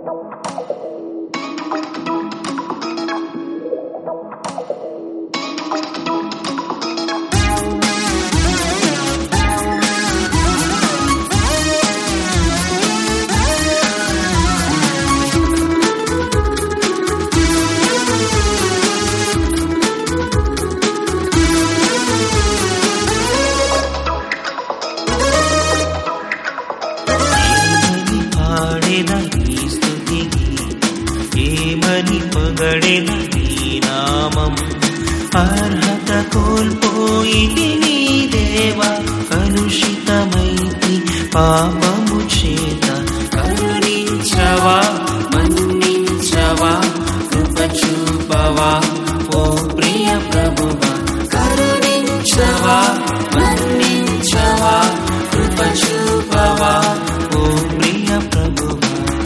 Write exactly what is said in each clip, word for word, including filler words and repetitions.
ఏమని పొగడెద నీ నామం అర్హత కోల్పోయితి నీ దేవా కలుషితమైతి పాపము చేత కరుణించవా మన్నించవా కృప చూపవా ఓ ప్రియ ప్రభువా కరుణించవా మన్నించవా కృప చూపవా ఓ ప్రియ ప్రభువా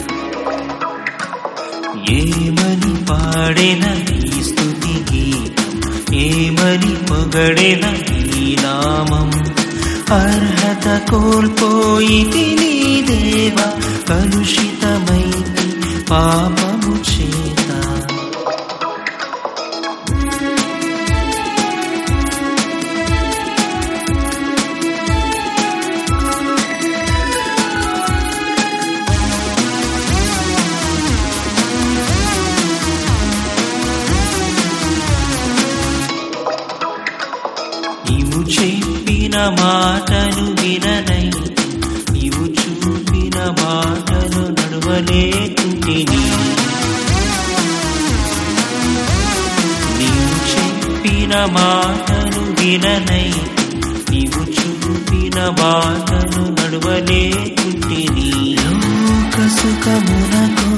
ఏమని పాడెన నీ స్తుతి గీతం ఏమని పొగడెన నీ నామం అర్హత కోల్పోయితి నీ దేవా కలుషితమైతి పాపము చేత నీవు చెప్పిన మాటను విననై నీవు చూపిన మాటను నడవలేకుంటిని నీవు చెప్పిన మాటను విననై నీవు చూపిన మాటను నడవలేకుంటిని లోక సుఖమునకు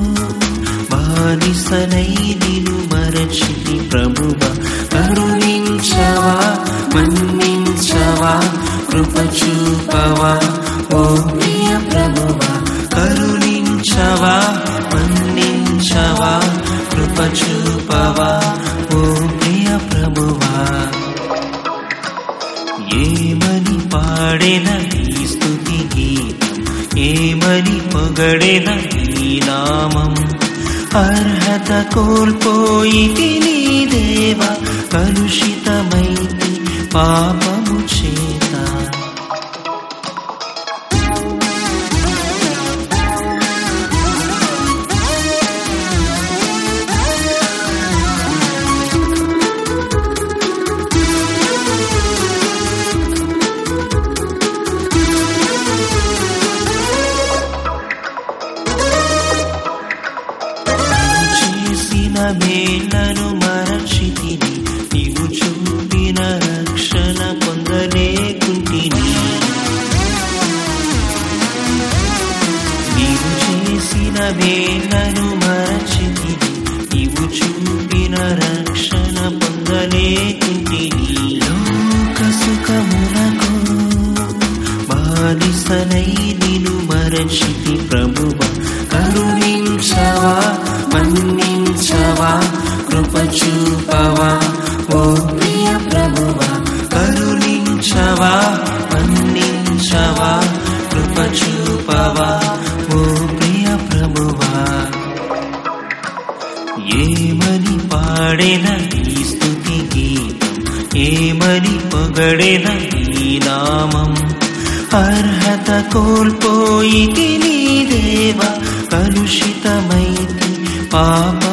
బానిసనై నిన్ను మరచితి ప్రభువా కరుణించవా మన్నించవా కృప చూపవా ఓ ప్రియ ప్రభువా కరుణించవా మన్నించవా కృప చూపవా ఓ ప్రియ ప్రభువా ఏమని పాడెన నీ స్తుతి గీతం ఏమని పొగడెన నీ నామం అర్హత కోల్పోయితి నీ దేవా కలుషితమైతి పాపము చేత మేలను మరచితిని నీవు చూపిన రక్షణ పొందలేకుంటిని నీవు చేసిన మేలను మరచితిని నీవు చూపిన రక్షణ పొందలేకుంటిని లోక సుఖమునకు బానిసనై నిన్ను మరచితి ప్రభువా కరుణించవా మన్నించవా కృప చూపవా ఓ ప్రియ ప్రభువా కరుణించవా మన్నించవా కృప చూపవా ఓ ప్రియ ప్రభువా ఏమని పాడెన నీ స్తుతి గీతం ఏమని పొగడెన నీ నామం అర్హత కోల్పోయితి నీ దేవా కలుషితమైతి పాప